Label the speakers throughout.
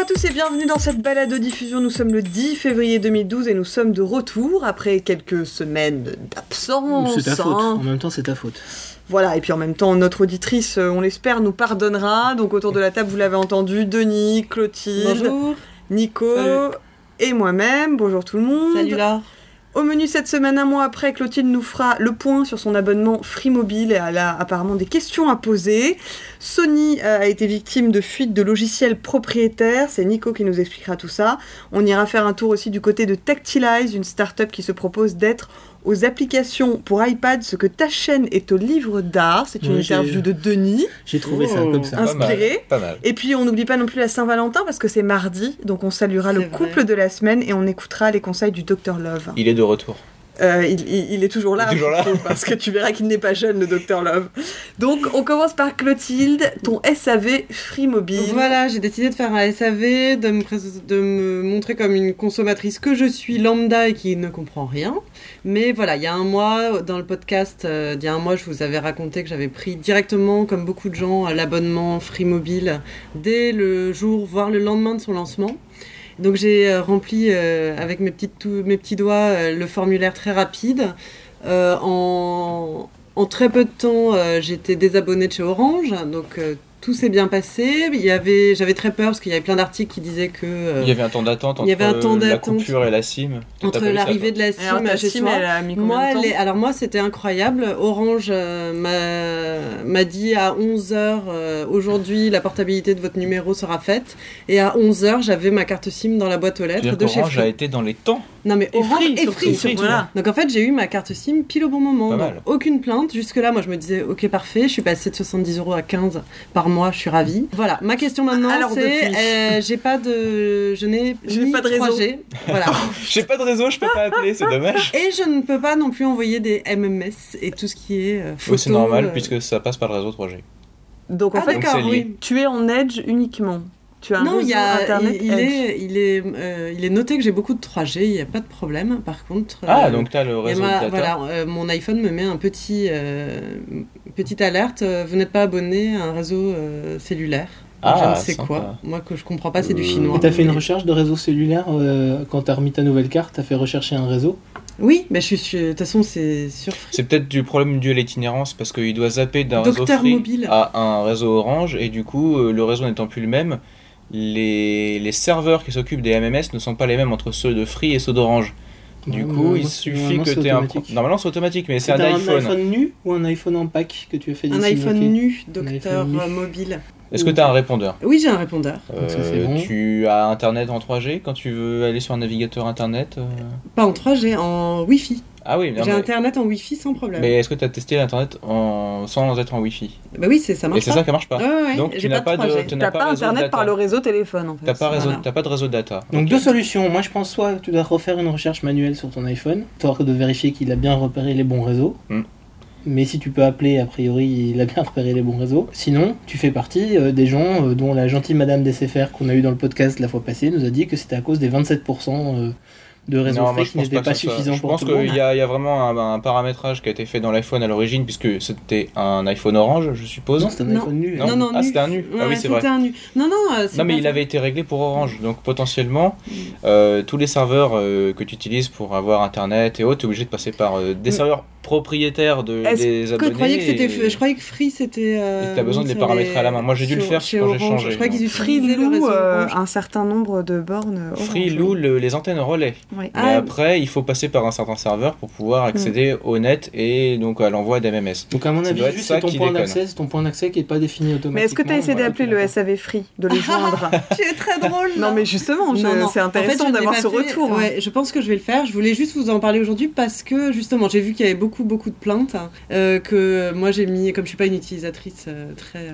Speaker 1: à tous et bienvenue dans cette balado-diffusion. Nous sommes le 10 février 2012 et nous sommes de retour après quelques semaines d'absence.
Speaker 2: C'est ta faute, en même temps c'est ta faute.
Speaker 1: Voilà, et puis en même temps, notre auditrice, on l'espère, nous pardonnera. Donc autour de la table, vous l'avez entendu, Denis, Clotilde,
Speaker 3: bonjour.
Speaker 1: Nico et moi-même. Bonjour tout le monde.
Speaker 3: Salut Laure.
Speaker 1: Au menu cette semaine, un mois après, Clotilde nous fera le point sur son abonnement Free Mobile et elle a apparemment des questions à poser. Sony a été victime de fuite de logiciels propriétaires, c'est Nico qui nous expliquera tout ça. On ira faire un tour aussi du côté de Tactilize, une start-up qui se propose d'être aux applications pour iPad ce que ta chaîne est au livre d'art. C'est une interview de Denis.
Speaker 2: J'ai trouvé ça comme ça.
Speaker 1: Inspiré.
Speaker 4: Pas mal.
Speaker 1: Et puis on n'oublie pas non plus la Saint-Valentin parce que c'est mardi, donc on saluera le couple de la semaine et on écoutera les conseils du Dr Love.
Speaker 4: Il est de retour.
Speaker 1: Il est toujours là, parce que tu verras qu'il n'est pas jeune, le Dr Love. Donc, on commence par Clotilde, ton SAV Free Mobile.
Speaker 3: Voilà, j'ai décidé de faire un SAV, de me montrer comme une consommatrice que je suis lambda et qui ne comprend rien. Mais voilà, il y a un mois, dans le podcast, je vous avais raconté que j'avais pris directement, comme beaucoup de gens, l'abonnement Free Mobile dès le jour, voire le lendemain de son lancement. Donc j'ai rempli avec mes petits doigts le formulaire très rapide. En très peu de temps, j'étais désabonnée de chez Orange, donc tout s'est bien passé. J'avais très peur parce qu'il y avait plein d'articles qui disaient que...
Speaker 4: il y avait un temps d'attente entre la coupure et la SIM.
Speaker 3: Entre l'arrivée de la SIM
Speaker 1: alors,
Speaker 3: chez
Speaker 1: SIM,
Speaker 3: soi.
Speaker 1: elle a mis combien de temps
Speaker 3: Alors moi, c'était incroyable. Orange m'a dit à 11h, aujourd'hui, la portabilité de votre numéro sera faite. Et à 11h, j'avais ma carte SIM dans la boîte aux lettres de chez
Speaker 4: Orange
Speaker 3: Free.
Speaker 4: a été dans les temps.
Speaker 3: Non mais Orange et Free.
Speaker 1: Voilà.
Speaker 3: Donc en fait, j'ai eu ma carte SIM pile au bon moment.
Speaker 4: Pas
Speaker 3: Donc,
Speaker 4: mal.
Speaker 3: aucune plainte. Jusque-là, moi, je me disais, ok, parfait. Je suis passée de 70 € à 15 par mois. Je suis ravie. Voilà. Ma question maintenant,
Speaker 1: Alors,
Speaker 3: c'est, je n'ai
Speaker 1: pas de réseau.
Speaker 3: 3G. Voilà.
Speaker 4: J'ai pas de réseau, je peux pas appeler, c'est dommage.
Speaker 3: Et je ne peux pas non plus envoyer des MMS et tout ce qui est photo.
Speaker 4: Oui, c'est normal puisque ça passe par le réseau 3G.
Speaker 1: Donc en fait,
Speaker 4: d'accord,
Speaker 3: oui.
Speaker 1: tu es en Edge uniquement. Tu as un
Speaker 3: Non,
Speaker 1: réseau Internet Edge.
Speaker 3: il est noté que j'ai beaucoup de 3G, il n'y a pas de problème. Par contre,
Speaker 4: Donc t'as le réseau de data.
Speaker 3: voilà, mon iPhone me met un petite alerte. Vous n'êtes pas abonné à un réseau cellulaire. Je ne sais
Speaker 4: sympa.
Speaker 3: quoi. Moi, que je comprends pas, c'est du chinois.
Speaker 2: Et t'as fait une recherche de réseau cellulaire quand t'as remis ta nouvelle carte, t'as fait rechercher un réseau.
Speaker 3: Oui, mais de toute façon, c'est sur Free.
Speaker 4: C'est peut-être du problème dû à l'itinérance parce qu'il doit zapper d'un réseau
Speaker 3: Docteur
Speaker 4: Free
Speaker 3: mobile.
Speaker 4: à un réseau Orange et du coup, le réseau n'étant plus le même, les serveurs qui s'occupent des MMS ne sont pas les mêmes entre ceux de Free et ceux d'Orange. Du coup, il suffit que tu aies un... Normalement, c'est automatique, mais c'est un iPhone.
Speaker 2: Un iPhone nu ou un iPhone en pack que tu as fait
Speaker 3: Un iPhone nu, Docteur
Speaker 2: iPhone nu.
Speaker 3: mobile.
Speaker 4: Est-ce que tu as un répondeur ?
Speaker 3: Oui, j'ai un répondeur.
Speaker 2: Donc ça, c'est bon.
Speaker 4: Tu as Internet en 3G quand tu veux aller sur un navigateur Internet
Speaker 3: Pas en 3G, en Wi-Fi.
Speaker 4: Ah oui, non,
Speaker 3: J'ai
Speaker 4: mais...
Speaker 3: Internet en Wi-Fi sans problème.
Speaker 4: Mais est-ce que tu as testé l'Internet sans être en Wi-Fi ?
Speaker 3: Bah oui, ça marche.
Speaker 4: Et c'est ça qui marche pas.
Speaker 3: Ouais,
Speaker 4: Donc
Speaker 3: j'ai
Speaker 4: tu n'as pas de
Speaker 3: 3G.
Speaker 4: tu
Speaker 1: T'as
Speaker 4: n'as
Speaker 1: pas
Speaker 4: réseau
Speaker 1: Internet
Speaker 4: data.
Speaker 1: par le réseau téléphone en fait.
Speaker 4: T'as pas
Speaker 3: Voilà.
Speaker 4: t'as pas de réseau data.
Speaker 2: Donc
Speaker 4: Ok.
Speaker 2: deux solutions. Moi je pense soit tu dois refaire une recherche manuelle sur ton iPhone, histoire de vérifier qu'il a bien repéré les bons réseaux. Mais si tu peux appeler, a priori, il a bien repéré les bons réseaux. Sinon, tu fais partie des gens dont la gentille Madame DCFR qu'on a eu dans le podcast la fois passée nous a dit que c'était à cause des 27% de réseau
Speaker 4: Non, moi,
Speaker 2: Free
Speaker 4: je
Speaker 2: qui
Speaker 4: pense
Speaker 2: n'étaient pas
Speaker 4: que ça soit-
Speaker 2: suffisants
Speaker 4: Je
Speaker 2: pour
Speaker 4: pense
Speaker 2: tout le monde.
Speaker 4: qu'il y a vraiment un paramétrage qui a été fait dans l'iPhone à l'origine, puisque c'était un iPhone Orange, je suppose.
Speaker 2: Non, c'est un
Speaker 3: Non.
Speaker 2: iPhone nu.
Speaker 4: Non.
Speaker 3: Non,
Speaker 4: Ah,
Speaker 3: nu.
Speaker 4: c'était un nu. Ah oui, c'est vrai.
Speaker 3: C'était un nu. Non, c'est
Speaker 4: Non, mais
Speaker 3: pas
Speaker 4: il
Speaker 3: ça.
Speaker 4: avait été réglé pour Orange. Donc potentiellement, tous les serveurs que tu utilises pour avoir Internet et autres, tu es obligé de passer par des serveurs propriétaires des abonnés.
Speaker 3: Je croyais que Free c'était.
Speaker 4: Et t'as besoin de les paramétrer à la main. Moi, j'ai dû le faire
Speaker 3: chez
Speaker 4: quand j'ai
Speaker 3: Orange.
Speaker 4: changé.
Speaker 3: Je croyais qu'ils
Speaker 1: Free
Speaker 3: utilisaient le
Speaker 1: loue
Speaker 3: réseau Orange.
Speaker 1: un certain nombre de bornes Orange.
Speaker 4: Free loue les antennes relais.
Speaker 1: Oui.
Speaker 4: Mais après, il faut passer par un certain serveur pour pouvoir accéder au net et donc à l'envoi d'MMS.
Speaker 2: Donc à mon
Speaker 4: Ça
Speaker 2: avis,
Speaker 4: doit être
Speaker 2: juste
Speaker 4: ça
Speaker 2: c'est ton
Speaker 4: qui
Speaker 2: point
Speaker 4: déconne.
Speaker 2: d'accès, c'est ton point d'accès qui n'est pas défini automatiquement.
Speaker 1: Mais est-ce que tu as essayé
Speaker 2: voilà,
Speaker 1: d'appeler
Speaker 2: tu
Speaker 1: le
Speaker 2: l'as
Speaker 1: SAV Free, de les joindre?
Speaker 3: Tu es très drôle.
Speaker 1: Non mais justement,
Speaker 3: Non.
Speaker 1: c'est intéressant
Speaker 3: En fait, je ne l'ai
Speaker 1: d'avoir
Speaker 3: pas
Speaker 1: ce
Speaker 3: fait.
Speaker 1: retour. hein.
Speaker 3: Ouais, je pense que je vais le faire. Je voulais juste vous en parler aujourd'hui parce que justement, j'ai vu qu'il y avait beaucoup de plaintes que moi j'ai mis, comme je suis pas une utilisatrice très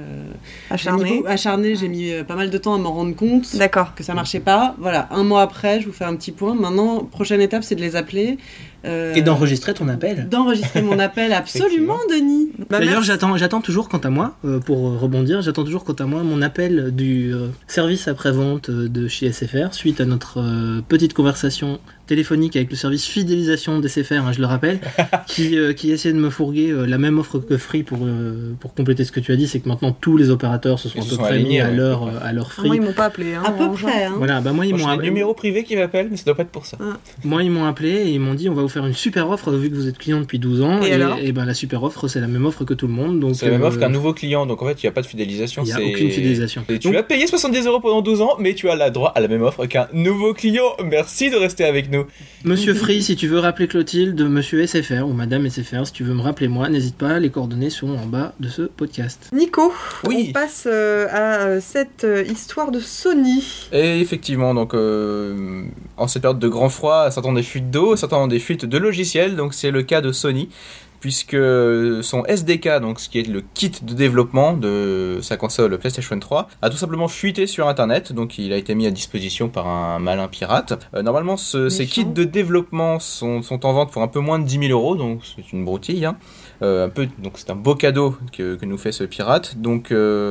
Speaker 3: acharnée, j'ai mis pas mal de temps à m'en rendre compte.
Speaker 1: D'accord.
Speaker 3: Que ça marchait pas. Voilà, un mois après, je vous fais un petit point. Maintenant, prochaine étape, c'est de les appeler.
Speaker 2: Et d'enregistrer ton appel.
Speaker 3: D'enregistrer mon appel, absolument, Denis.
Speaker 2: D'ailleurs, j'attends toujours, quant à moi, pour rebondir, mon appel du service après-vente de chez SFR, suite à notre petite conversation téléphonique avec le service fidélisation d'SFR, je le rappelle, qui essaie de me fourguer la même offre que Free pour compléter ce que tu as dit, c'est que maintenant tous les opérateurs se sont à peu près mis à leur Free.
Speaker 1: Moi, ils m'ont pas appelé.
Speaker 3: À peu près.
Speaker 2: Voilà, moi, ils m'ont
Speaker 4: appelé. Un numéro privé qui m'appelle, mais ça doit pas être pour ça.
Speaker 2: Moi, ils m'ont appelé et ils m'ont dit on va vous faire une super offre vu que vous êtes client depuis 12 ans. Et ben la super offre, c'est la même offre que tout le monde. Donc,
Speaker 4: c'est la même offre qu'un nouveau client, donc en fait, il n'y a pas de fidélisation.
Speaker 2: Il n'y a aucune fidélisation.
Speaker 4: Et tu as payé 70 € pendant 12 ans, mais tu as le droit à la même offre qu'un nouveau client. Merci de rester avec nous.
Speaker 2: Monsieur Free, si tu veux rappeler Clotilde, monsieur SFR ou madame SFR, si tu veux me rappeler moi, n'hésite pas, les coordonnées sont en bas de ce podcast.
Speaker 1: Nico, on passe à cette histoire de Sony.
Speaker 4: Et effectivement, donc en cette période de grand froid, certains des fuites d'eau, certains des fuites de logiciels, donc c'est le cas de Sony, puisque son SDK, donc ce qui est le kit de développement de sa console PlayStation 3, a tout simplement fuité sur Internet, donc il a été mis à disposition par un malin pirate. Normalement, ces kits de développement sont en vente pour un peu moins de 10 000 €, donc c'est une broutille, hein. Donc c'est un beau cadeau que nous fait ce pirate. Donc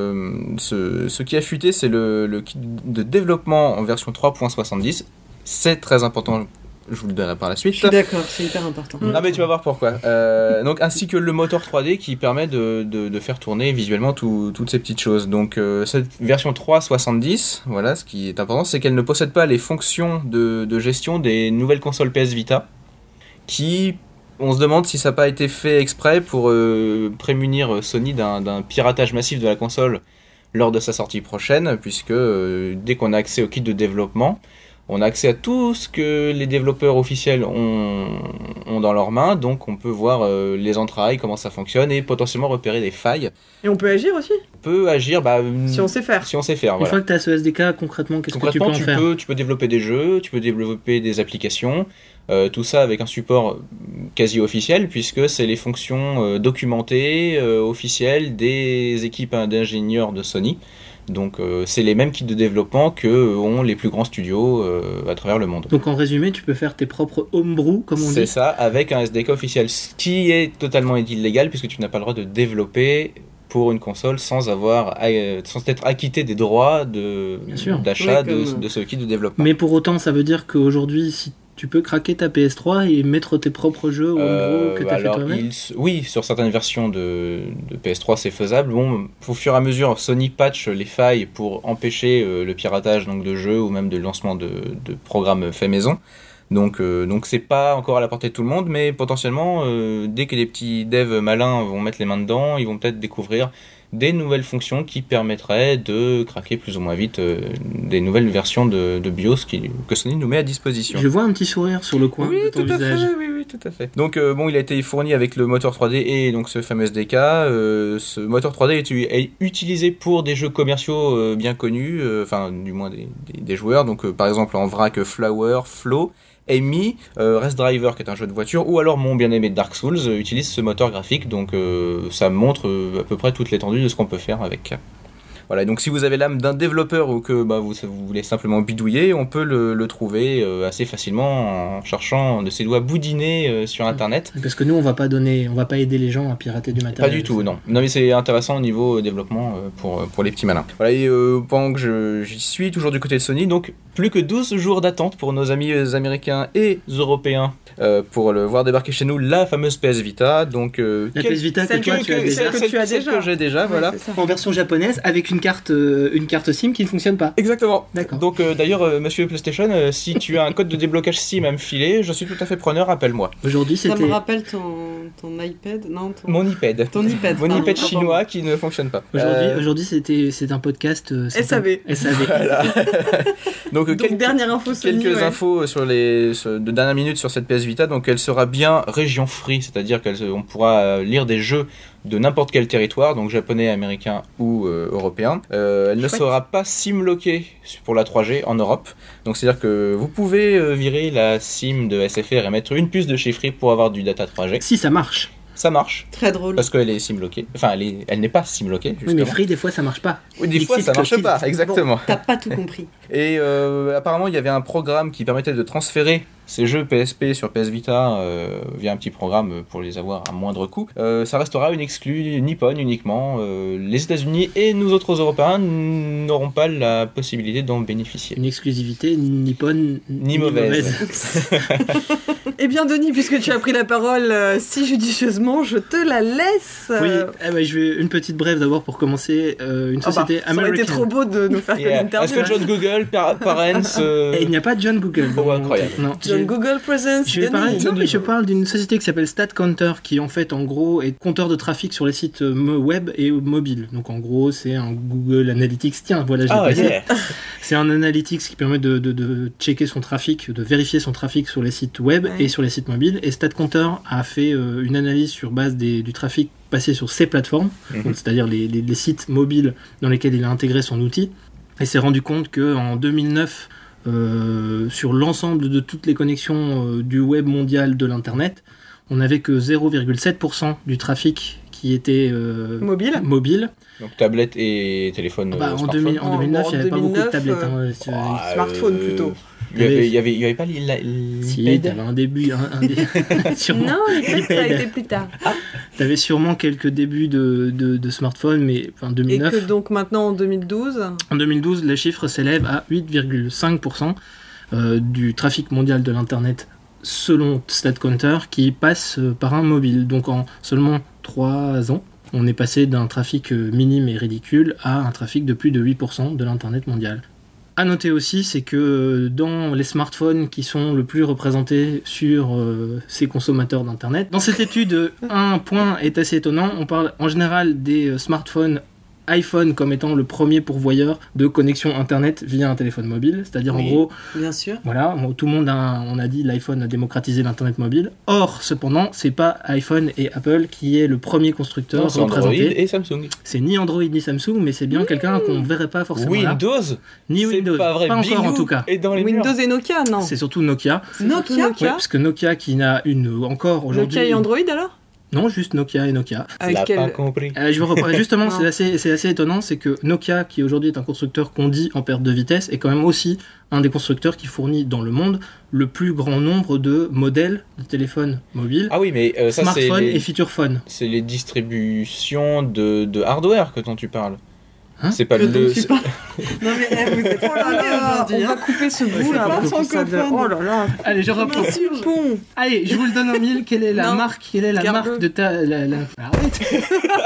Speaker 4: ce qui a fuité, c'est le kit de développement en version 3.70. C'est très important. Je vous le donnerai par la suite.
Speaker 3: Je suis d'accord, c'est hyper important.
Speaker 4: Ah mais tu vas voir pourquoi. Donc ainsi que le moteur 3D qui permet de faire tourner visuellement toutes ces petites choses. Donc cette version 3.70, voilà, ce qui est important, c'est qu'elle ne possède pas les fonctions de gestion des nouvelles consoles PS Vita, qui, on se demande si ça n'a pas été fait exprès pour prémunir Sony d'un piratage massif de la console lors de sa sortie prochaine, puisque dès qu'on a accès au kit de développement, on a accès à tout ce que les développeurs officiels ont dans leurs mains, donc on peut voir les entrailles, comment ça fonctionne, et potentiellement repérer des failles.
Speaker 1: Et on peut agir aussi ?
Speaker 4: On peut agir,
Speaker 1: si on sait faire.
Speaker 4: Si on sait faire,
Speaker 2: voilà. Une fois que tu as ce SDK, concrètement, qu'est-ce que tu peux en faire ?
Speaker 4: Tu peux développer des jeux, tu peux développer des applications, tout ça avec un support quasi officiel, puisque c'est les fonctions documentées, officielles des équipes d'ingénieurs de Sony. Donc c'est les mêmes kits de développement que ont les plus grands studios à travers le monde.
Speaker 2: Donc en résumé, tu peux faire tes propres homebrew, comme on dit.
Speaker 4: C'est ça, avec un SDK officiel, ce qui est totalement illégal puisque tu n'as pas le droit de développer pour une console sans être acquitté des droits d'achat de ce kit de développement.
Speaker 2: Mais pour autant, ça veut dire qu'aujourd'hui, si tu peux craquer ta PS3 et mettre tes propres jeux homebrew que tu as fait toi-même ?
Speaker 4: Oui, sur certaines versions de PS3 c'est faisable. Bon, au fur et à mesure, Sony patch les failles pour empêcher le piratage donc, de jeux ou même de lancement de programmes faits maison. Donc c'est pas encore à la portée de tout le monde, mais potentiellement, dès que les petits devs malins vont mettre les mains dedans, ils vont peut-être découvrir des nouvelles fonctions qui permettraient de craquer plus ou moins vite des nouvelles versions de BIOS que Sony nous met à disposition.
Speaker 2: Je vois un petit sourire sur le coin de ton visage.
Speaker 4: Oui, tout à fait. Donc il a été fourni avec le moteur 3D et donc ce fameux SDK. Ce moteur 3D est utilisé pour des jeux commerciaux bien connus, enfin du moins des joueurs. Donc par exemple en vrac Flower, Flow, Amy, Race Driver qui est un jeu de voiture, ou alors mon bien-aimé Dark Souls utilise ce moteur graphique, donc ça montre à peu près toute l'étendue de ce qu'on peut faire avec. Voilà, donc si vous avez l'âme d'un développeur ou que vous voulez simplement bidouiller, on peut le trouver assez facilement en cherchant de ses doigts boudinés sur internet.
Speaker 2: Parce que nous on va pas aider les gens à pirater du matériel.
Speaker 4: Pas du tout, non. Non mais c'est intéressant au niveau développement pour les petits malins. Voilà, et pendant que j'y suis toujours du côté de Sony, donc plus que 12 jours d'attente pour nos amis américains et européens pour le voir débarquer chez nous la fameuse PS Vita. Donc
Speaker 2: la PS Vita que toi tu as déjà.
Speaker 1: Celle que j'ai déjà,
Speaker 2: voilà. En version japonaise avec une carte SIM qui ne fonctionne pas.
Speaker 4: Exactement.
Speaker 2: D'accord.
Speaker 4: Donc d'ailleurs, monsieur PlayStation, si tu as un code de déblocage SIM à me filer, je suis tout à fait preneur, appelle-moi.
Speaker 2: Aujourd'hui,
Speaker 3: ça me rappelle ton iPad, non
Speaker 4: Mon iPad.
Speaker 3: Ton iPad.
Speaker 4: Mon iPad chinois qui ne fonctionne pas.
Speaker 2: Aujourd'hui, c'est un podcast
Speaker 1: SAV.
Speaker 2: Voilà.
Speaker 4: Donc
Speaker 1: dernière info Sony,
Speaker 4: quelques infos de dernière minute sur cette PS Vita. Donc elle sera bien région free, c'est-à-dire qu'on pourra lire des jeux de n'importe quel territoire, donc japonais, américain ou européen. Elle ne sera pas SIM-lockée pour la 3G en Europe. Donc c'est-à-dire que vous pouvez virer la SIM de SFR et mettre une puce de chez Free pour avoir du data 3G.
Speaker 2: Si ça marche.
Speaker 4: ça marche.
Speaker 3: Très drôle.
Speaker 4: Parce qu'elle est SIM-lockée. Enfin, elle n'est pas SIM-lockée, justement.
Speaker 5: Oui, mais Free, des fois, ça marche pas.
Speaker 4: Oui, des fois, ça marche pas, exactement.
Speaker 3: Bon, t'as pas tout compris.
Speaker 4: Et apparemment, il y avait un programme qui permettait de transférer ces jeux PSP sur PS Vita via un petit programme pour les avoir à moindre coût. Ça restera une exclue Nippon uniquement. Les États-Unis et nous autres Européens n'auront pas la possibilité d'en bénéficier.
Speaker 5: Une exclusivité nippone
Speaker 4: Ni mauvaise.
Speaker 1: Eh bien, Denis, puisque tu as pris la parole si judicieusement, je te la laisse.
Speaker 5: Oui, je vais une petite brève d'abord pour commencer. Une société
Speaker 1: américaine. Ça aurait été trop beau de nous faire une interview.
Speaker 4: Est-ce que John Google, Parents...
Speaker 5: Et il n'y a pas John Google.
Speaker 4: Oh, incroyable.
Speaker 5: Non,
Speaker 1: John Google Presents.
Speaker 5: Je parle d'une société qui s'appelle StatCounter, qui en fait, en gros, est compteur de trafic sur les sites web et mobiles. Donc en gros, c'est un Google Analytics. Tiens, voilà, j'ai passé.
Speaker 4: Yeah.
Speaker 5: C'est un Analytics qui permet de checker son trafic, de vérifier son trafic sur les sites web et sur les sites mobiles. Et StatCounter a fait une analyse sur base du trafic passé sur ces plateformes, donc, c'est-à-dire les sites mobiles dans lesquels il a intégré son outil, et s'est rendu compte qu'en 2009, sur l'ensemble de toutes les connexions du web mondial de l'Internet, on n'avait que 0,7% du trafic qui était mobile.
Speaker 4: Donc tablette et téléphone
Speaker 5: en 2009, il n'y avait pas beaucoup de tablettes.
Speaker 1: Smartphone plutôt.
Speaker 4: Il y avait pas l'iPad.
Speaker 5: Si, t'avais un début. Sûrement.
Speaker 1: Non, l'iPad, ça a été plus tard.
Speaker 5: T'avais sûrement quelques débuts de smartphones, mais en 2009...
Speaker 1: Et que donc maintenant en 2012...
Speaker 5: En 2012, les chiffres s'élèvent à 8,5% du trafic mondial de l'Internet selon StatCounter qui passe par un mobile. Donc en seulement 3 ans, on est passé d'un trafic minime et ridicule à un trafic de plus de 8% de l'Internet mondial. À noter aussi, c'est que dans les smartphones qui sont le plus représentés sur ces consommateurs d'Internet, dans cette étude, un point est assez étonnant. On parle en général des smartphones iPhone comme étant le premier pourvoyeur de connexion Internet via un téléphone mobile. C'est-à-dire en gros,
Speaker 3: bien sûr.
Speaker 5: Voilà, tout le monde on a dit l'iPhone a démocratisé l'Internet mobile. Or, cependant, c'est pas iPhone et Apple qui est le premier constructeur représenté.
Speaker 4: C'est Android et Samsung.
Speaker 5: C'est ni Android ni Samsung, mais c'est bien quelqu'un qu'on verrait pas forcément
Speaker 4: Windows
Speaker 5: là. Ni Windows,
Speaker 4: pas vrai.
Speaker 5: Pas encore en tout cas.
Speaker 4: Et dans les
Speaker 1: Windows et Nokia, non.
Speaker 5: C'est surtout Nokia.
Speaker 1: Nokia.
Speaker 5: Ouais, parce que Nokia qui n'a encore aujourd'hui...
Speaker 1: Nokia et Android alors ?
Speaker 5: Non, juste Nokia et Nokia.
Speaker 4: Pas compris.
Speaker 5: Je reprends. Justement, c'est assez étonnant, c'est que Nokia, qui aujourd'hui est un constructeur qu'on dit en perte de vitesse, est quand même aussi un des constructeurs qui fournit dans le monde le plus grand nombre de modèles de téléphones mobiles,
Speaker 4: ah oui, mais ça,
Speaker 5: smartphones et feature phones.
Speaker 4: C'est les distributions de hardware que dont tu parles.
Speaker 5: Hein,
Speaker 4: c'est pas le...
Speaker 3: Non mais vous êtes
Speaker 1: on va couper ce bout là. Oh là là.
Speaker 5: Allez, je reprends. Allez, je vous le donne en mille. Quelle est la marque de ta... Arrête.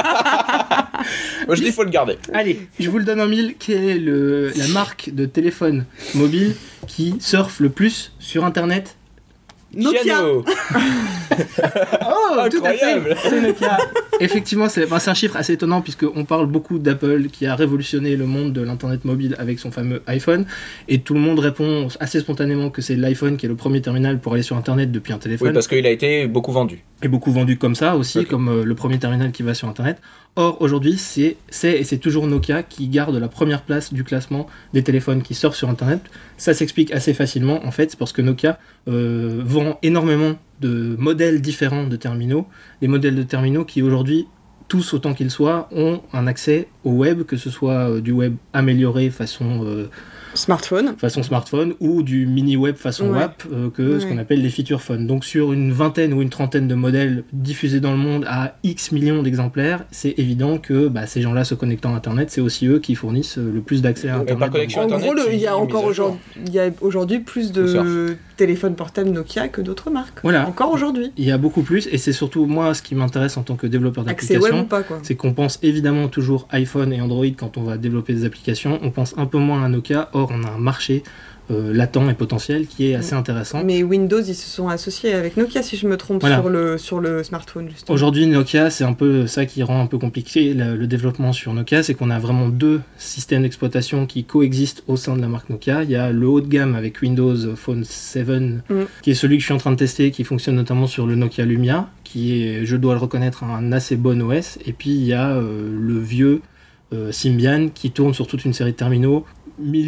Speaker 4: Moi je dis faut le garder.
Speaker 5: Allez, je vous le donne en mille. Quelle est la marque de téléphone mobile qui surfe le plus sur Internet?
Speaker 1: Nokia.
Speaker 4: Oh,
Speaker 5: tout à fait. C'est Nokia. Effectivement, c'est un chiffre assez étonnant puisqu'on parle beaucoup d'Apple qui a révolutionné le monde de l'internet mobile avec son fameux iPhone, et tout le monde répond assez spontanément que c'est l'iPhone qui est le premier terminal pour aller sur Internet depuis un téléphone.
Speaker 4: Oui, parce qu'il a été beaucoup vendu.
Speaker 5: Et beaucoup vendu comme ça aussi, comme le premier terminal qui va sur Internet. Or, aujourd'hui, c'est toujours Nokia qui garde la première place du classement des téléphones qui sortent sur Internet. Ça s'explique assez facilement, en fait, c'est parce que Nokia vend énormément de modèles différents de terminaux, des modèles de terminaux qui aujourd'hui, tous autant qu'ils soient, ont un accès au web, que ce soit du web amélioré façon smartphone ou du mini-web façon WAP, ce qu'on appelle les feature phones. Donc sur une vingtaine ou une trentaine de modèles diffusés dans le monde à X millions d'exemplaires, c'est évident que ces gens-là se connectant à Internet, c'est aussi eux qui fournissent le plus d'accès à Internet.
Speaker 1: En gros, il y a aujourd'hui plus de téléphones portables Nokia que d'autres marques.
Speaker 5: Voilà.
Speaker 1: Encore aujourd'hui.
Speaker 5: Il y a beaucoup plus, et c'est surtout moi ce qui m'intéresse en tant que développeur d'applications.
Speaker 1: Accès web ou pas, quoi.
Speaker 5: C'est qu'on pense évidemment toujours iPhone et Android quand on va développer des applications. On pense un peu moins à Nokia. Or, on a un marché latent et potentiel qui est assez intéressant.
Speaker 1: Mais Windows, ils se sont associés avec Nokia, si je me trompe, sur le smartphone, justement.
Speaker 5: Aujourd'hui, Nokia, c'est un peu ça qui rend un peu compliqué le développement sur Nokia, c'est qu'on a vraiment deux systèmes d'exploitation qui coexistent au sein de la marque Nokia. Il y a le haut de gamme avec Windows Phone 7, qui est celui que je suis en train de tester, qui fonctionne notamment sur le Nokia Lumia, qui est, je dois le reconnaître, un assez bon OS. Et puis, il y a le vieux Symbian, qui tourne sur toute une série de terminaux,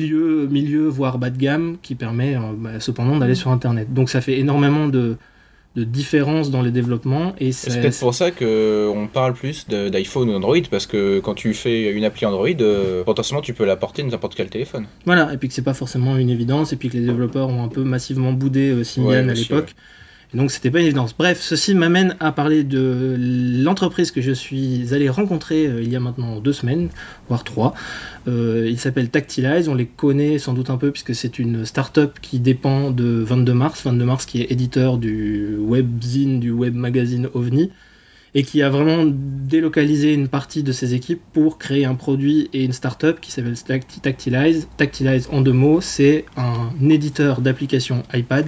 Speaker 5: milieu voire bas de gamme, qui permet cependant d'aller sur Internet. Donc ça fait énormément de différence dans les développements. Et
Speaker 4: c'est peut-être pour ça qu'on parle plus d'iPhone ou d'Android, parce que quand tu fais une appli Android, potentiellement tu peux la porter de n'importe quel téléphone.
Speaker 5: Voilà, et puis que c'est pas forcément une évidence, et puis que les développeurs ont un peu massivement boudé Symbian à l'époque. Ouais. Donc c'était pas une évidence. Bref, ceci m'amène à parler de l'entreprise que je suis allé rencontrer il y a maintenant 2 semaines, voire 3. Il s'appelle Tactilize, on les connaît sans doute un peu puisque c'est une start-up qui dépend de 22 Mars qui est éditeur du webzine, du web magazine OVNI, et qui a vraiment délocalisé une partie de ses équipes pour créer un produit et une start-up qui s'appelle Tactilize. Tactilize, en 2 mots, c'est un éditeur d'applications iPad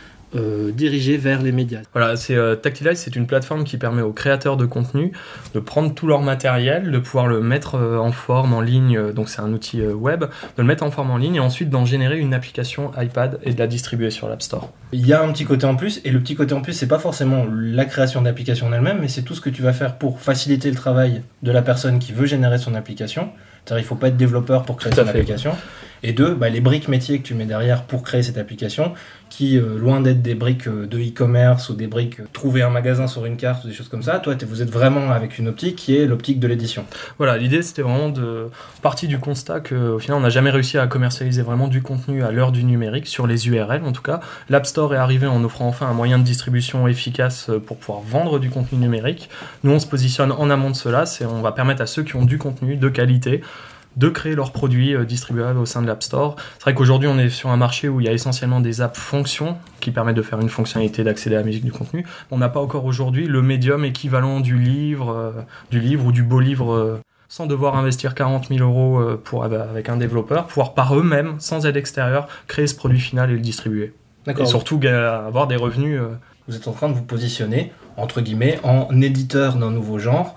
Speaker 5: dirigé vers les médias.
Speaker 6: Voilà, Tactilize, c'est une plateforme qui permet aux créateurs de contenu de prendre tout leur matériel, de pouvoir le mettre en forme en ligne, donc c'est un outil web, de le mettre en forme en ligne et ensuite d'en générer une application iPad et de la distribuer sur l'App Store.
Speaker 5: Il y a un petit côté en plus, et le petit côté en plus, c'est pas forcément la création d'application en elle-même, mais c'est tout ce que tu vas faire pour faciliter le travail de la personne qui veut générer son application. C'est-à-dire, il ne faut pas être développeur pour créer son application. Et 2, les briques métiers que tu mets derrière pour créer cette application, qui, loin d'être des briques de e-commerce ou des briques trouver un magasin sur une carte ou des choses comme ça, toi, vous êtes vraiment avec une optique qui est l'optique de l'édition.
Speaker 6: Voilà, l'idée, c'était vraiment de partir du constat qu'au final, on n'a jamais réussi à commercialiser vraiment du contenu à l'heure du numérique, sur les URL en tout cas. L'App Store est arrivé en offrant enfin un moyen de distribution efficace pour pouvoir vendre du contenu numérique. Nous, on se positionne en amont de cela, on va permettre à ceux qui ont du contenu de qualité de créer leurs produits distribuables au sein de l'App Store. C'est vrai qu'aujourd'hui, on est sur un marché où il y a essentiellement des apps fonctions qui permettent de faire une fonctionnalité d'accéder à la musique du contenu. On n'a pas encore aujourd'hui le médium équivalent du livre ou du beau livre sans devoir investir 40 000 euros avec un développeur, pouvoir par eux-mêmes, sans aide extérieure, créer ce produit final et le distribuer. D'accord. Et surtout avoir des revenus.
Speaker 5: Vous êtes en train de vous positionner, entre guillemets, en éditeur d'un nouveau genre.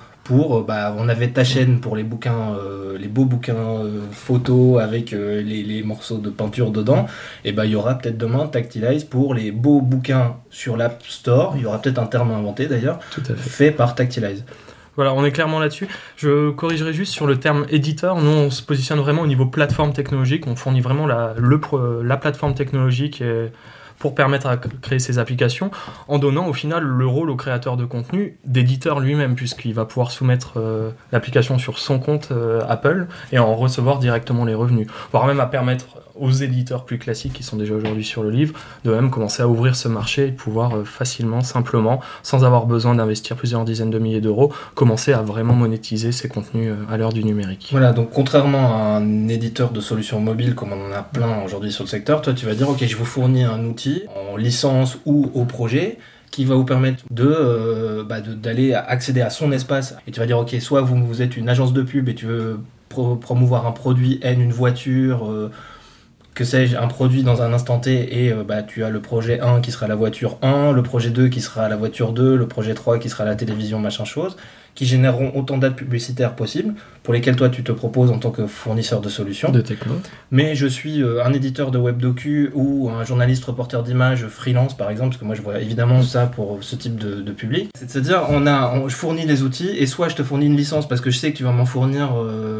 Speaker 5: On avait ta chaîne pour les bouquins, les beaux bouquins photos avec les morceaux de peinture dedans. Et il y aura peut-être demain Tactilize pour les beaux bouquins sur l'App Store. Il y aura peut-être un terme inventé d'ailleurs, fait par Tactilize.
Speaker 6: Voilà, on est clairement là-dessus. Je corrigerai juste sur le terme éditeur. Nous, on se positionne vraiment au niveau plateforme technologique. On fournit vraiment la plateforme technologique pour permettre à créer ces applications, en donnant au final le rôle au créateur de contenu d'éditeur lui-même, puisqu'il va pouvoir soumettre l'application sur son compte Apple et en recevoir directement les revenus. Voire même à permettre aux éditeurs plus classiques qui sont déjà aujourd'hui sur le livre de même commencer à ouvrir ce marché et de pouvoir facilement, simplement, sans avoir besoin d'investir plusieurs dizaines de milliers d'euros, commencer à vraiment monétiser ces contenus à l'heure du numérique.
Speaker 5: Voilà, donc contrairement à un éditeur de solutions mobiles comme on en a plein aujourd'hui sur le secteur, toi tu vas dire ok, je vous fournis un outil en licence ou au projet qui va vous permettre d'aller accéder à son espace, et tu vas dire ok, soit vous êtes une agence de pub et tu veux promouvoir un produit N, une voiture, que sais-je, un produit dans un instant T, et tu as le projet 1 qui sera la voiture 1, le projet 2 qui sera la voiture 2, le projet 3 qui sera la télévision, machin chose, qui généreront autant d'ads publicitaires possibles, pour lesquels toi tu te proposes en tant que fournisseur de solutions.
Speaker 6: De techno.
Speaker 5: Mais je suis un éditeur de webdocu ou un journaliste reporter d'images freelance par exemple, parce que moi je vois évidemment ça pour ce type de public. C'est de se dire, je fournis les outils, et soit je te fournis une licence parce que je sais que tu vas m'en fournir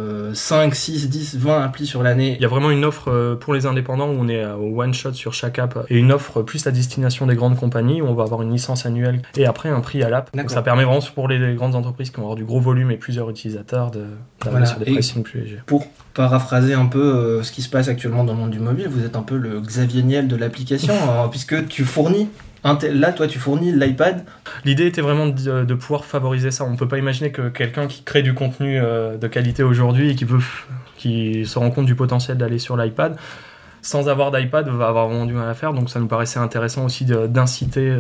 Speaker 5: 5, 6, 10, 20 applis sur l'année.
Speaker 6: Il y a vraiment une offre pour les indépendants où on est au one shot sur chaque app, et une offre plus à destination des grandes compagnies où on va avoir une licence annuelle et après un prix à l'app. Donc ça permet vraiment pour les grandes entreprises qui vont avoir du gros volume et plusieurs utilisateurs d'avoir sur des pricing plus légers.
Speaker 5: Pour paraphraser un peu ce qui se passe actuellement dans le monde du mobile, vous êtes un peu le Xavier Niel de l'application, puisque tu fournis. Là, toi, tu fournis l'iPad.
Speaker 6: L'idée était vraiment de pouvoir favoriser ça. On ne peut pas imaginer que quelqu'un qui crée du contenu de qualité aujourd'hui et qui se rend compte du potentiel d'aller sur l'iPad, sans avoir d'iPad, va avoir vraiment du mal à faire. Donc ça nous paraissait intéressant aussi d'inciter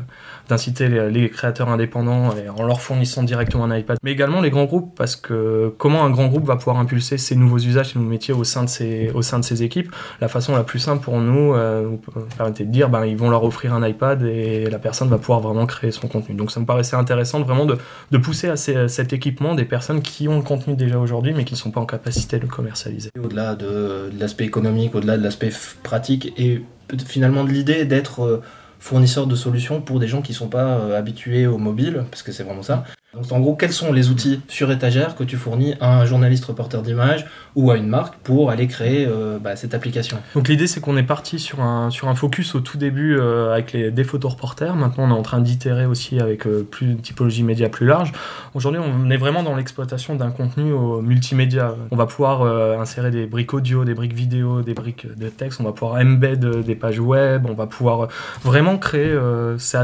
Speaker 6: les créateurs indépendants en leur fournissant directement un iPad. Mais également les grands groupes, parce que comment un grand groupe va pouvoir impulser ces nouveaux usages, ces nouveaux métiers au sein de ses équipes. La façon la plus simple pour nous permettait de dire ils vont leur offrir un iPad et la personne va pouvoir vraiment créer son contenu. Donc ça me paraissait intéressant vraiment de pousser à cet équipement des personnes qui ont le contenu déjà aujourd'hui mais qui ne sont pas en capacité de le commercialiser.
Speaker 5: Au-delà de l'aspect économique, au-delà de l'aspect pratique, et finalement de l'idée d'être fournisseur de solutions pour des gens qui ne sont pas habitués au mobile, parce que c'est vraiment ça. Donc en gros, quels sont les outils sur étagère que tu fournis à un journaliste reporter d'image ou à une marque pour aller créer cette application?
Speaker 6: Donc l'idée, c'est qu'on est parti sur un focus au tout début avec des photoreporters. Maintenant, on est en train d'itérer aussi avec une typologie média plus large. Aujourd'hui, on est vraiment dans l'exploitation d'un contenu multimédia. On va pouvoir insérer des briques audio, des briques vidéo, des briques de texte. On va pouvoir embed des pages web. On va pouvoir vraiment créer... c'est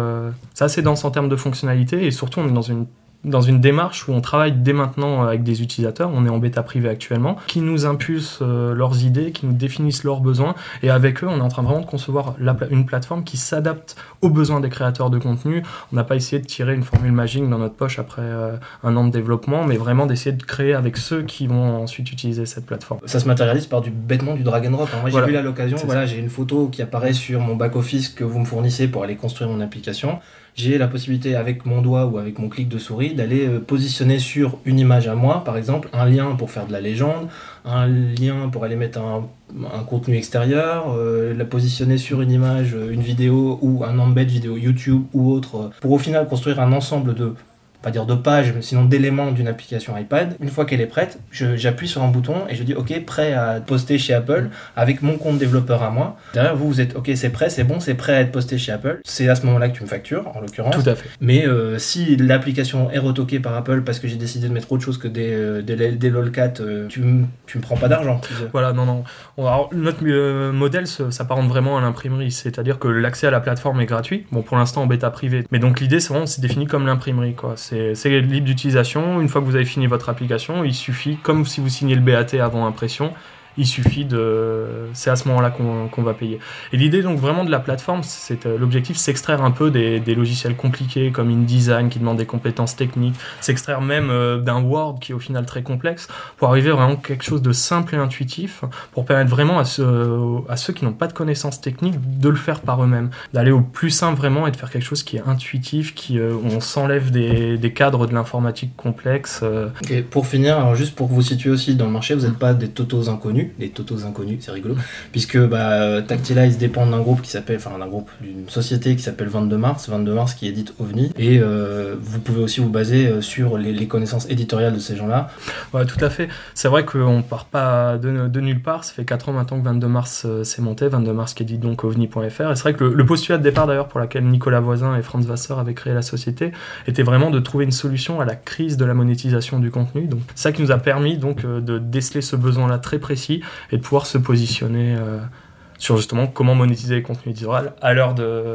Speaker 6: assez dense en termes de fonctionnalités. Et surtout, on est dans une démarche où on travaille dès maintenant avec des utilisateurs, on est en bêta privée actuellement, qui nous impulsent leurs idées, qui nous définissent leurs besoins, et avec eux, on est en train vraiment de concevoir une plateforme qui s'adapte aux besoins des créateurs de contenu. On n'a pas essayé de tirer une formule magique dans notre poche après un an de développement, mais vraiment d'essayer de créer avec ceux qui vont ensuite utiliser cette plateforme.
Speaker 5: Ça se matérialise par bêtement du drag and drop. Moi, j'ai eu à l'occasion, j'ai une photo qui apparaît sur mon back-office que vous me fournissez pour aller construire mon application. J'ai la possibilité, avec mon doigt ou avec mon clic de souris, d'aller positionner sur une image à moi, par exemple, un lien pour faire de la légende, un lien pour aller mettre un contenu extérieur, la positionner sur une image, une vidéo ou un embed vidéo YouTube ou autre, pour au final construire un ensemble pas dire de pages, mais sinon d'éléments d'une application iPad. Une fois qu'elle est prête, j'appuie sur un bouton et je dis OK, prêt à poster chez Apple avec mon compte développeur à moi. Derrière, vous êtes OK, c'est prêt, c'est bon, c'est prêt à être posté chez Apple. C'est à ce moment-là que tu me factures, en l'occurrence.
Speaker 6: Tout à fait.
Speaker 5: Mais si l'application est retoquée par Apple parce que j'ai décidé de mettre autre chose que des lolcats, tu me prends pas d'argent.
Speaker 6: Voilà, non. Alors, notre modèle s'apparente vraiment à l'imprimerie, c'est-à-dire que l'accès à la plateforme est gratuit. Bon, pour l'instant en bêta privée. Mais donc l'idée, c'est défini comme l'imprimerie, quoi. C'est libre d'utilisation. Une fois que vous avez fini votre application, il suffit, comme si vous signez le BAT avant impression, il suffit c'est à ce moment-là qu'on va payer. Et l'idée donc vraiment de la plateforme, l'objectif, c'est s'extraire un peu des logiciels compliqués comme InDesign qui demandent des compétences techniques, s'extraire même d'un Word qui est au final très complexe, pour arriver vraiment à quelque chose de simple et intuitif, pour permettre vraiment à ceux qui n'ont pas de connaissances techniques de le faire par eux-mêmes, d'aller au plus simple vraiment et de faire quelque chose qui est intuitif, où on s'enlève des cadres de l'informatique complexe.
Speaker 5: Et pour finir, alors juste pour vous situer aussi dans le marché, vous n'êtes pas des totos inconnus, c'est rigolo, puisque Tactilize dépend d'un groupe d'une société qui s'appelle 22 Mars qui édite OVNI, et vous pouvez aussi vous baser sur les connaissances éditoriales de ces gens-là.
Speaker 6: Ouais, tout à fait. C'est vrai qu'on part pas de nulle part. Ça fait 4 ans maintenant que 22 Mars s'est monté, 22 Mars qui édite donc OVNI.fr, et c'est vrai que le postulat de départ d'ailleurs pour laquelle Nicolas Voisin et Franz Wasser avaient créé la société était vraiment de trouver une solution à la crise de la monétisation du contenu. Donc ça qui nous a permis donc de déceler ce besoin-là très précis et de pouvoir se positionner sur justement comment monétiser les contenus éditoriaux à l'heure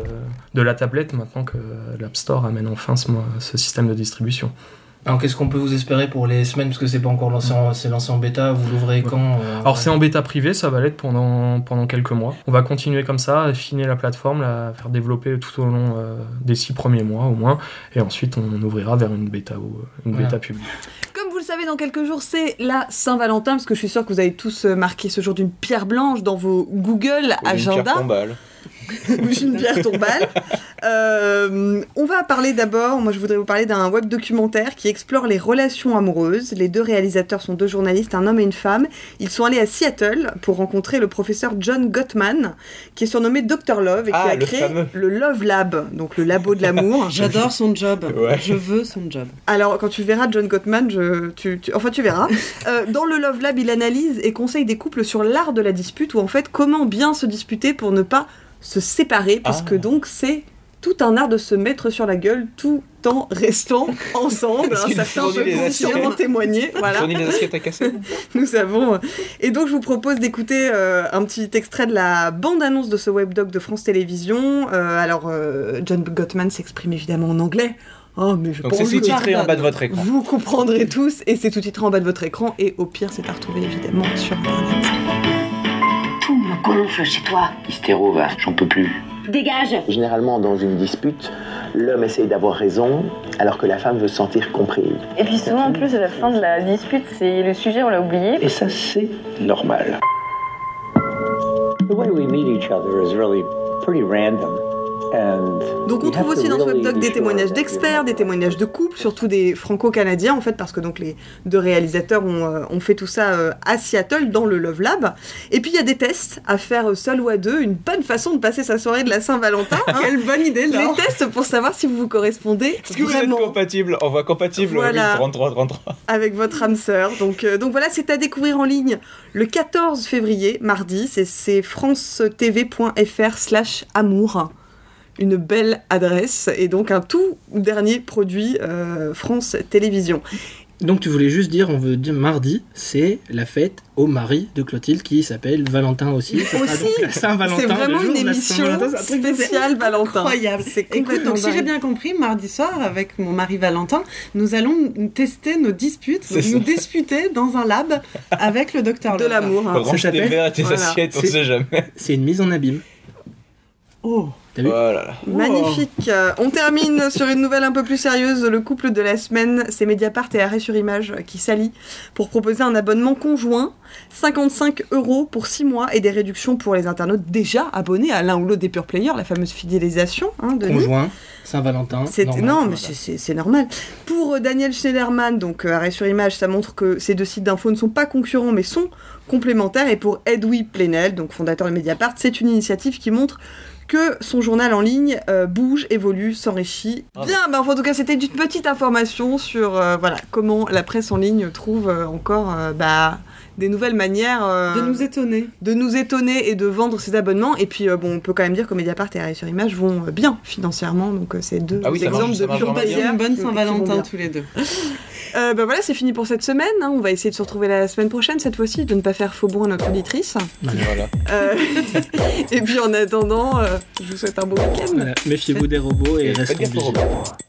Speaker 6: de la tablette, maintenant que l'App Store amène enfin ce système de distribution.
Speaker 5: Alors qu'est-ce qu'on peut vous espérer pour les semaines, parce que c'est pas encore lancé en bêta, vous l'ouvrez quand
Speaker 6: Alors c'est en bêta privée, ça va l'être pendant quelques mois. On va continuer comme ça, affiner la plateforme, la faire développer tout au long des 6 premiers mois au moins, et ensuite on ouvrira vers une bêta bêta publique.
Speaker 1: Comme vous le savez, dans quelques jours, c'est la Saint-Valentin, parce que je suis sûre que vous avez tous marqué ce jour d'une pierre blanche dans vos Google Agenda.
Speaker 4: Une pierre tombale.
Speaker 1: Une pierre tombale. On va parler d'abord, moi je voudrais vous parler d'un web documentaire qui explore les relations amoureuses. Les 2 réalisateurs sont 2 journalistes, un homme et une femme. Ils sont allés à Seattle pour rencontrer le professeur John Gottman, qui est surnommé Dr Love et qui a créé le Love Lab, donc le labo de l'amour.
Speaker 3: J'adore son job.
Speaker 4: Ouais.
Speaker 3: Je veux son job.
Speaker 1: Alors quand tu verras John Gottman, tu verras. Dans le Love Lab, il analyse et conseille des couples sur l'art de la dispute, ou en fait comment bien se disputer pour ne pas se séparer, puisque donc c'est tout un art de se mettre sur la gueule tout en restant ensemble. Certains peuvent confirmer, témoigner. Voilà.
Speaker 4: Fournit les assiettes à casser.
Speaker 1: Nous savons. Et donc je vous propose d'écouter un petit extrait de la bande-annonce de ce webdoc de France Télévisions. John Gottman s'exprime évidemment en anglais. Oh, mais
Speaker 4: donc c'est sous-titré en bas de votre écran.
Speaker 1: Vous comprendrez tous, et c'est sous-titré en bas de votre écran, et au pire c'est à retrouver évidemment sur Internet.
Speaker 7: Tout me gonfle chez toi.
Speaker 8: Hystéro, va, j'en peux plus.
Speaker 7: Dégage.
Speaker 8: Généralement, dans une dispute, l'homme essaye d'avoir raison, alors que la femme veut se sentir comprise.
Speaker 9: Et puis souvent, en plus, à la fin de la dispute, c'est le sujet, on l'a oublié.
Speaker 8: Et ça, c'est normal. The way we meet each other is really pretty random.
Speaker 1: Donc on trouve aussi dans ce webdoc des témoignages d'experts, des témoignages de couples, surtout des franco-canadiens en fait, parce que donc les deux réalisateurs ont fait tout ça à Seattle dans le Love Lab. Et puis il y a des tests à faire seul ou à deux, une bonne façon de passer sa soirée de la Saint-Valentin. Hein.
Speaker 3: Quelle bonne idée là.
Speaker 1: Les tests pour savoir si vous vous correspondez.
Speaker 4: Est-ce que vous êtes compatible? On voit compatible,
Speaker 1: voilà.
Speaker 4: Oui, 33.
Speaker 1: Avec votre âme sœur. Donc voilà, c'est à découvrir en ligne le 14 février, mardi. C'est francetv.fr/amour. Une belle adresse et donc un tout dernier produit France Télévisions.
Speaker 5: Donc tu voulais juste dire, on veut dire mardi, c'est la fête au mari de Clotilde qui s'appelle Valentin aussi. Ça sera donc la Saint-Valentin.
Speaker 1: C'est vraiment une émission spéciale Valentin.
Speaker 3: Incroyable.
Speaker 1: Écoute, donc
Speaker 3: si j'ai bien compris, mardi soir, avec mon mari Valentin, nous allons tester nos disputes, nous disputer dans un lab avec le docteur
Speaker 1: de l'amour.
Speaker 4: Hein. Range tes verres et tes assiettes, on sait jamais.
Speaker 5: C'est une mise en abîme.
Speaker 3: Oh.
Speaker 5: T'as vu ?
Speaker 4: Voilà.
Speaker 1: Magnifique. On termine sur une nouvelle un peu plus sérieuse. Le couple de la semaine, c'est Mediapart et Arrêt sur Image qui s'allient pour proposer un abonnement conjoint, 55 € pour 6 mois et des réductions pour les internautes déjà abonnés à l'un ou l'autre des pure players, la fameuse fidélisation.
Speaker 5: Conjoint, Saint-Valentin.
Speaker 1: Non, mais c'est normal. Pour Daniel Schneiderman, donc Arrêt sur Image, ça montre que ces deux sites d'infos ne sont pas concurrents mais sont complémentaires. Et pour Edoui Plenel, donc fondateur de Mediapart, c'est une initiative qui montre que son journal en ligne bouge, évolue, s'enrichit. Bien, en tout cas, c'était une petite information sur comment la presse en ligne trouve encore des nouvelles manières
Speaker 3: de nous étonner.
Speaker 1: De nous étonner et de vendre ses abonnements. Et puis, on peut quand même dire que Mediapart et Arrêt sur Image vont bien financièrement. Donc, c'est deux exemples de pure players.
Speaker 3: Une bonne Saint-Valentin tous les deux.
Speaker 1: Voilà, c'est fini pour cette semaine. Hein. On va essayer de se retrouver la semaine prochaine, cette fois-ci, de ne pas faire faux bon à notre auditrice.
Speaker 4: Voilà.
Speaker 1: Et puis en attendant, je vous souhaite un bon week-end.
Speaker 5: Voilà. Méfiez-vous des robots et restez vigilants.